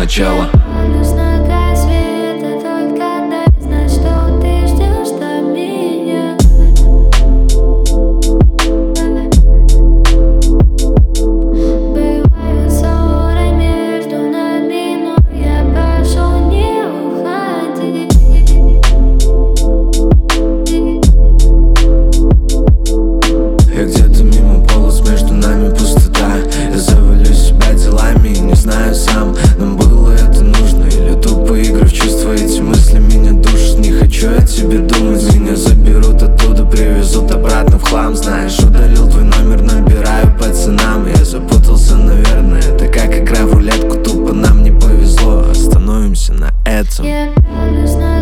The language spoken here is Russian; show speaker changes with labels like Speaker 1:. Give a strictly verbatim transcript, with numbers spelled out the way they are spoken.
Speaker 1: начало. Я где-то мимо полос, между нами пустота. Я завалю себя делами и не знаю сам, нам было это нужно или тупо игры в чувства. Эти мысли меня душат, не хочу о тебе думать. Меня заберут оттуда, привезут обратно в хлам. Знаешь, удалил твой номер, набираю по ценам. Я запутался, наверное, это как игра в рулетку. Тупо нам не повезло, остановимся на этом.